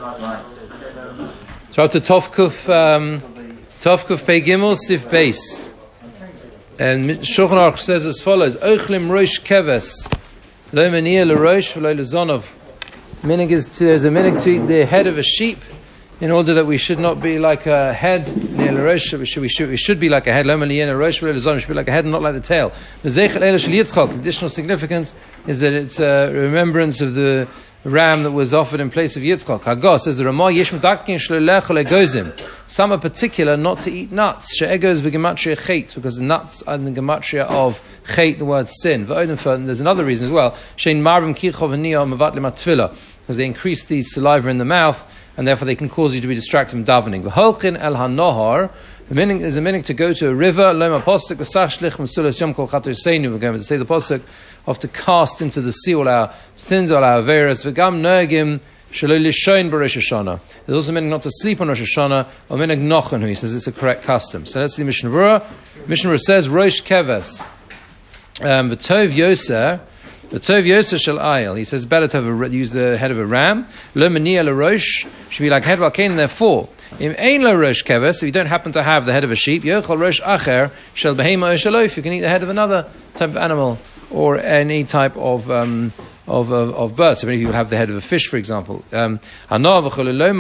So up to Tovkuf Pei Gimel Sif Beis. And Shulchan Aruch says as follows: Oichlim Rosh Keves Lo Meniah LeRosh V'Lo LeZonov. There's a minig to eat the head of a sheep, in order that we should not be like a head near LeRosh. We should be like a head. Lo Meniah LeRosh V'Lo LeZonov. We should be like a head and not like the tail. V'Zeichel Eila Shel Yitzchak. Additional significance is that it's a remembrance of the ram that was offered in place of Yitzchak. Hagah says the Ramah Yesh Medakkin Shlelech Legozim. Some are particular not to eat nuts. She'egos b'gematria chet, because the nuts are in the gematria of chet, the word sin. There's another reason as well. Shein marvim kichov v'niyah mevatlim atfila, because they increase the saliva in the mouth, and therefore they can cause you to be distracted from davening. V'holchin el hanohar. The meaning is a meaning to go to a river. Lema posuk v'sachshlich m'sulas yom kol chatur seinu. We're going to say the posuk of to cast into the sea all our sins, all our averas. V'gam noegim shelo lishoin b'Rosh Hashanah. There's also meaning not to sleep on Rosh Hashanah, or meaning nochen, who he says it's a correct custom. So let's see Mishnah Berurah. Mishnah Berurah says Rosh Keves v'tov yoser. The Tov Yosef Shel Ayil. He says better to use the head of a ram. Lo Meniah LeRosh should be like head of a cane. Therefore, Im Ein LeRosh Keves, if you don't happen to have the head of a sheep, Yochel Rosh Acher Shel Behema Shalof, you can eat the head of another type of animal or any type of bird. So many people have the head of a fish, for example. The other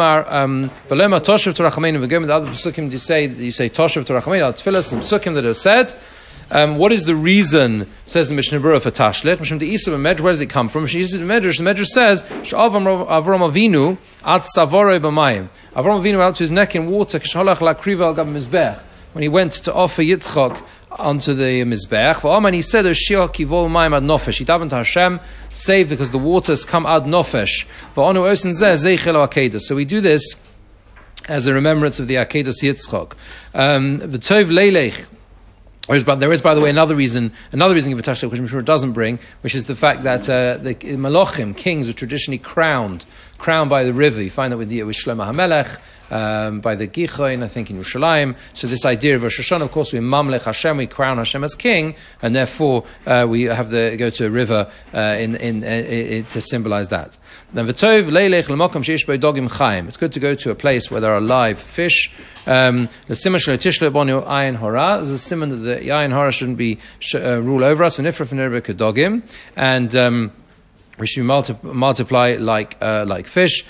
psukim you say Toshav Torachmein al Tfilas and psukim that are said. What is the reason, says the Mishnah Berurah, for Tashlit? Where does it come from? The Medrash says, Avram Avinu at Savore b'mayim. Avram Avinu went up to his neck in water, when he went to offer Yitzchak onto the Mizbech. And he said, he davened to Hashem, saved because the waters come ad nofesh. So we do this as a remembrance of the Akedas Yitzchak. The Tov Leilech. There is, by the way, another reason of Tashlich, which I'm sure it doesn't bring, which is the fact that the Malachim, kings, were traditionally crowned by the river. You find that with Shlomo HaMelech, by the Gichon, I think in Yerushalayim. So this idea of Rosh Hashanah, of course, we mamlech Hashem, we crown Hashem as king, and therefore we have go to a river to symbolize that. Then v'tov leilech l'makom sheish bo dogim chayim. It's good to go to a place where there are live fish. The simon shelo tishlo bonu ayin hora is a simon that the ayin hora shouldn't be rule over us. V'nifra v'nerbe kedogim, and we should multiply like fish.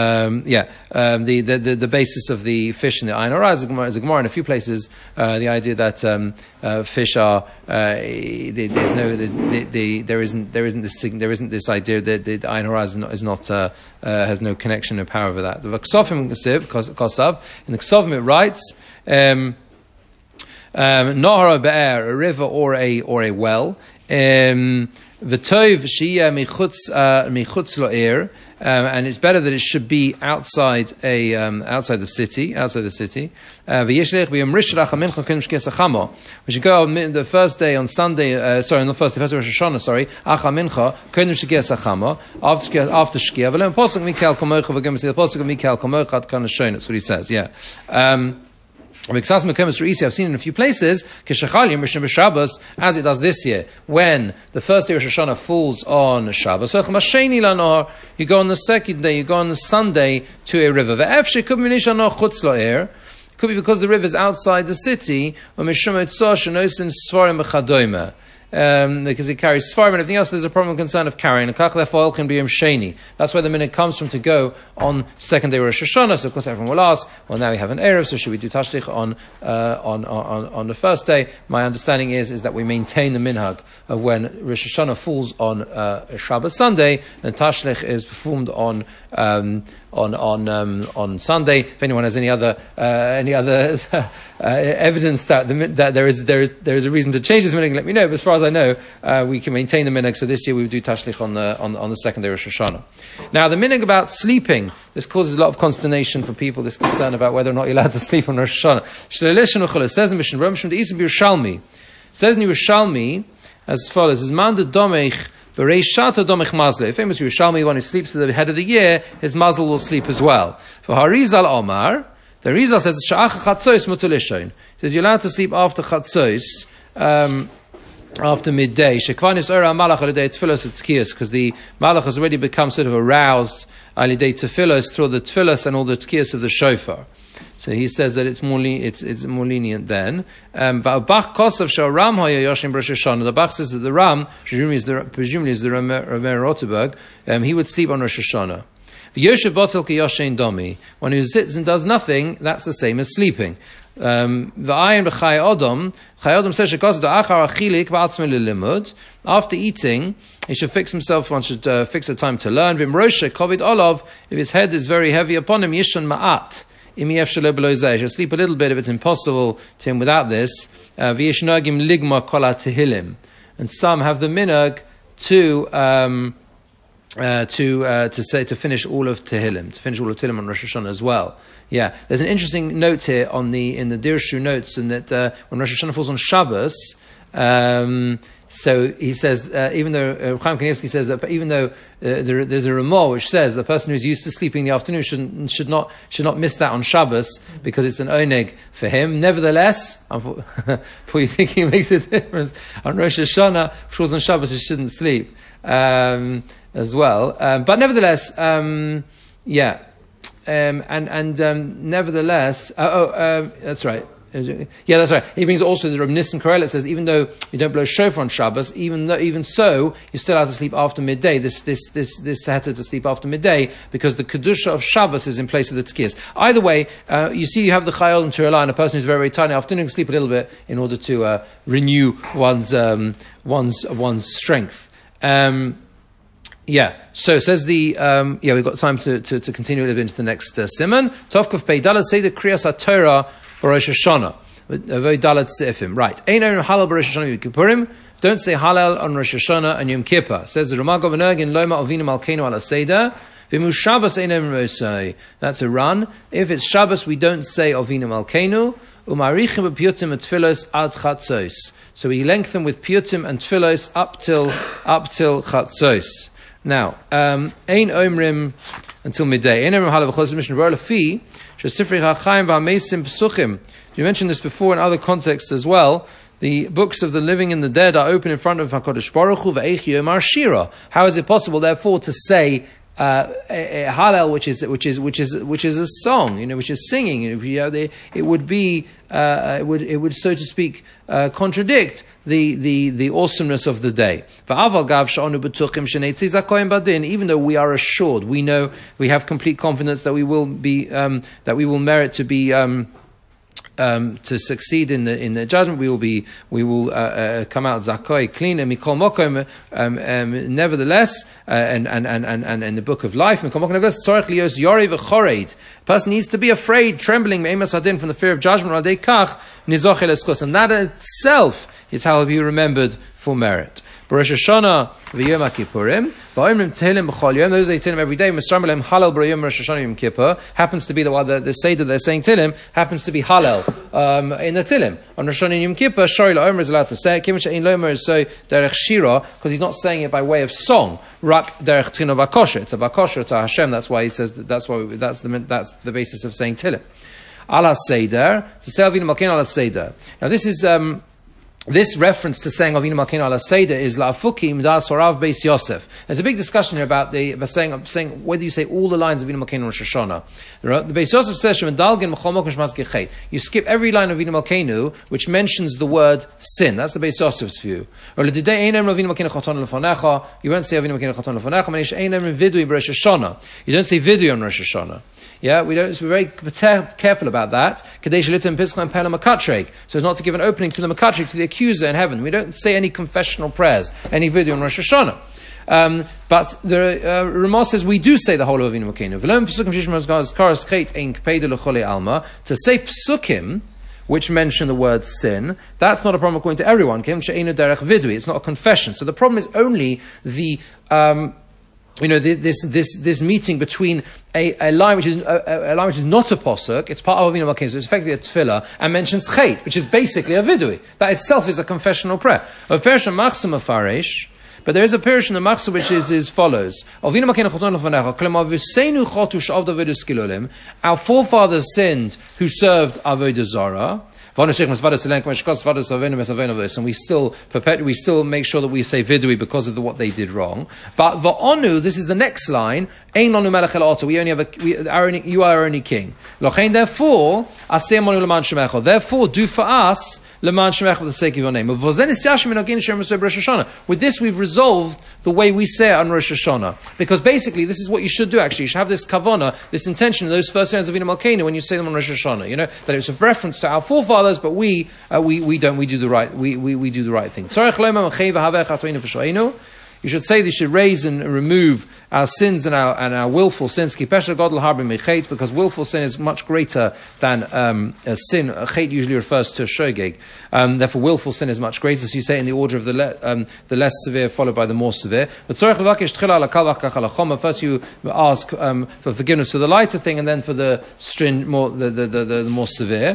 The basis of the fish in the Ayin Hora is a Gemara in a few places. The idea that fish are there isn't this idea that the Ayin Hora is not has no connection or power over that. The Ksofim Kosav in the Ksofim it writes Nahar Be'er, a river or a well. V'tov sheyeh michutz lo'er, and it's better that it should be outside the city. V'yeshlech b'yom rishon achamincha k'nim shkes achama. We should go on the first day on Sunday. The first day of Rosh Hashanah. Achamincha k'nim shkes achama after shkia. V'lem posuk Mikael komocha v'gem the posuk of Mikael komocha at kan shon. That's what he says. Yeah. I've seen in a few places, as it does this year, when the first day of Rosh Hashanah falls on Shabbos. You go on the second day, you go on the Sunday to a river. It could be because the river is outside the city, because it carries Sfarim and everything else, there's a problem and concern of carrying. That's where the minute comes from to go on second day of Rosh Hashanah. So of course everyone will ask, well now we have an Erev, so should we do Tashlich on the first day? My understanding is that we maintain the minhag of when Rosh Hashanah falls on Shabbos Sunday, and Tashlich is performed on Sunday. If anyone has any other evidence that there is a reason to change this minhag, let me know. But as far as I know, we can maintain the minhag. So this year we would do Tashlich on the second day of Rosh Hashanah. Now the minhag about sleeping, this causes a lot of consternation for people. This concern about whether or not you're allowed to sleep on Rosh Hashanah. Says in Mishnah Berurah, says in Yerushalmi as follows: "Is man the domech." Bereishata domech mazle. Famous Yerushalmi, one who sleeps at the head of the year, his mazel will sleep as well. For Harizal Omar, the Rizal says, Sha'ach chatzos mutulishoin. He says, you're allowed to sleep after chatzos, after midday, because the malach has already become sort of aroused through the tefillos and all the tkiyas of the shofar. So he says that it's more lenient then. But Bach Kosav Ram Yoshim Rosh Hashanah. The Bach says that the Ram, presumably is the Ramer Rotterberg, he would sleep on Rosh Hashanah. The Yoshev Botel Ki Yoshein Domi. One who sits and does nothing, that's the same as sleeping. The Ayin B'Chai Odom says Shekos Da'achar Achilik Ba'atzme L'Limud. After eating, he should fix himself. One should fix a time to learn. V'im Roshe Kovid Olav. If his head is very heavy upon him, Yishan Ma'at. He'll sleep a little bit if it's impossible to him without this. V'yishnagim ligma kol tehillim, and some have the minhag to finish all of Tehillim on Rosh Hashanah as well. Yeah, there's an interesting note here in the Dirshu notes, and that when Rosh Hashanah falls on Shabbos. So he says, even though Chaim Kanievsky says that, even though there's a Ramah which says the person who's used to sleeping in the afternoon should not miss that on Shabbos because it's an oneg for him. Nevertheless, before you think it makes a difference on Rosh Hashanah, if it was on Shabbos, he shouldn't sleep as well. But nevertheless, nevertheless, that's right. Yeah, that's right. He brings also the Reb Nissen Korel. It says even though you don't blow shofar on Shabbos, even so, you still have to sleep after midday. This had to sleep after midday because the kedusha of Shabbos is in place of the tkiyas. Either way, you see, you have the chayolim to rely on a person who's very, very tired in the afternoon can sleep a little bit in order to renew one's strength. Yeah. So says the we've got time to continue a little bit into the next simon. Tovkuf Pei Dalad say the Kriyas HaTorah Rosh Hashanah. Very Dalat Seifim. Right. Ein Halal Rosh Hashanah Yom Kippurim. Don't say Halal on Rosh Hashanah and Yom Kippur. Says the Ramah Governor in Loma Ovinu Malkeinu Ala Seder. V'mu Shabbos Ein Rosai. That's a run. If it's Shabbos, we don't say Ovinu Malkeinu. Umarichim b'piyutim and tfilos ad chatzos. So we lengthen with piyutim and tfilos up till chatzos. Now, Ein Omrim until midday. Ein Omrim Halal V'chos Mishnah Bar Lafi. You mentioned this before in other contexts as well. The books of the living and the dead are open in front of HaKadosh Baruch Hu ve'eich yomar shira. How is it possible, therefore, to say a Hallel, which is a song, which is singing? It would be it would so to speak contradict the awesomeness of the day. Even though we are assured, we know, we have complete confidence that we will merit to be to succeed in the judgment, we will come out zakoi clean and mikol mokom. Nevertheless, and in the book of life, mikol mokom nevertheless tzorich lios yori v'choreid. Person needs to be afraid, trembling me'emas hadin from the fear of judgment. Radei kach nizochel eschos, and that itself is how he'll be remembered for merit. Rosh Hashanah v'Yom Kippurim, v'Omrim Tehillim b'chol yom. Those are Tehillim every day. Misram Alem Halal b'Yom Rosh Hashanah Yom Kippur happens to be the Seder they're saying Tehillim happens to be Halal in the Tehillim on Rosh Hashanah Yom Kippur. Shori LaOmer is allowed to say it. Kim she'ein LaOmer is so derech shira because he's not saying it by way of song. Rak derech tchina v'kosher. It's a v'kosher to Hashem. That's why he says that's the basis of saying Tehillim. Ala Seder to say Avinu Malkeinu Ala Seder. Now this is. This reference to saying Avinu Malkeinu Ala Seder is La'afukim Das Horav Beis Yosef. There's a big discussion here about saying whether you say all the lines of Avinu Malkeinu Rosh Hashanah. The Beis Yosef says Shemendalgin Mechol Mokom Shmas Gechet. You skip every line of Avinu Malkeinu which mentions the word sin. That's the Beis Yosef's view. Or L'didei Einem Avinu Malkeinu Choton Lefonecha. You won't say Avinu Malkeinu Choton Lefonecha. Manish Einem Vidui B'Rosh Hashanah. You don't say Vidui on Rosh Hashanah. Yeah, we're very careful about that. Kadesh Litim Pischal and Pela Makatrek. So as not to give an opening to the Makatrek, to the accuser in heaven. We don't say any confessional prayers, any video on Rosh Hashanah. But the Ramah says we do say the whole of Avinu Malkeinu. To say psukim, which mention the word sin, that's not a problem according to everyone. It's not a confession. So the problem is only the this meeting between a line which is not a posuk, it's part of Avinu Malkeinu, so it's effectively a tefillah, and mentions chet, which is basically a vidui. That itself is a confessional prayer. Of Persham Machsum Afarish, but there is a Perish in the Machsum which is as follows: Avinu Malkeinu choton lefanecha, k'lemar v'seinu chotu sh'avda v'edus kilolim. Our forefathers sinned who served avodah zarah. And we still make sure that we say vidui because of what they did wrong. But va'onu, this is the next line. Ein lanu melech el oto. You are our only king. Therefore, therefore, do for us Leman Shemech for the sake of your name. With this, we've resolved the way we say it on Rosh Hashanah. Because basically, this is what you should do actually. You should have this kavana, this intention, those first names of Avinu Malkeinu when you say them on Rosh Hashanah. You know, that it's a reference to our forefathers, but we don't, we do the right thing. You should say they should raise and remove our sins and our willful sins. Because willful sin is much greater than a sin. A chet usually refers to a shogeg. Therefore, willful sin is much greater. So you say in the order of the less severe, followed by the more severe. But first you ask for forgiveness for the lighter thing, and then for the the more severe.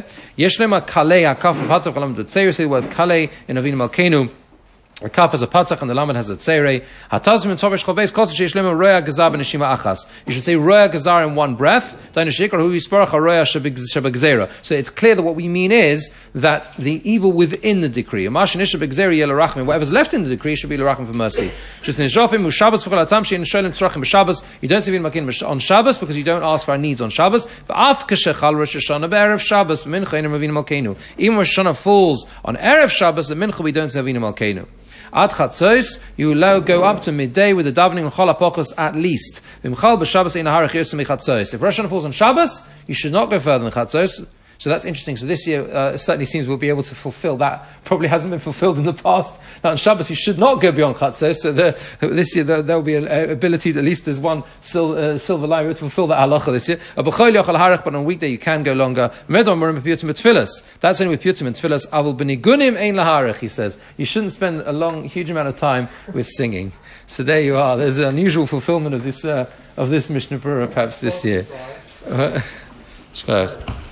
Say the word kalei in Avinu Malkeinu. A kaf has a patzach and the lamed has a tzerei. Hatazim and tovish chobeis kosa sheish lema roya gazar b'neshima achas. You should say roya gazar in one breath. Dainu shikar hu yisparach roya shebegzera. So it's clear that what we mean is that the evil within the decree. Amashin isha begzera yel rachmim. Whatever's left in the decree should be l'rachmim for mercy. Just in shofim u Shabbos v'chol atam shein sholim tzrachim b'Shabbos. You don't say v'in makin on Shabbos because you don't ask for our needs on Shabbos. V'af keshechal Rosh Hashanah be'erev Shabbos v'mincha inem Avinu Malkeinu. Even Rosh Hashanah falls on erev Shabbos, the mincha we don't say Avinu Malkeinu. Ad chatzos, you allow go up to midday with the davening and chol hapochos at least. If Rosh Hashanah falls on Shabbos, you should not go further than chatzos. So that's interesting. So this year, it certainly seems we'll be able to fulfill that. Probably hasn't been fulfilled in the past. That on Shabbos you should not go beyond chatzos. So this year there will be an ability that at least there's one silver line to fulfill that halacha this year. But on a weekday you can go longer. That's only with piyutim and tefillas. Avul benigunim ein laharich, he says. You shouldn't spend a huge amount of time with singing. So there you are. There's an unusual fulfillment of this Mishnah Berurah perhaps this year.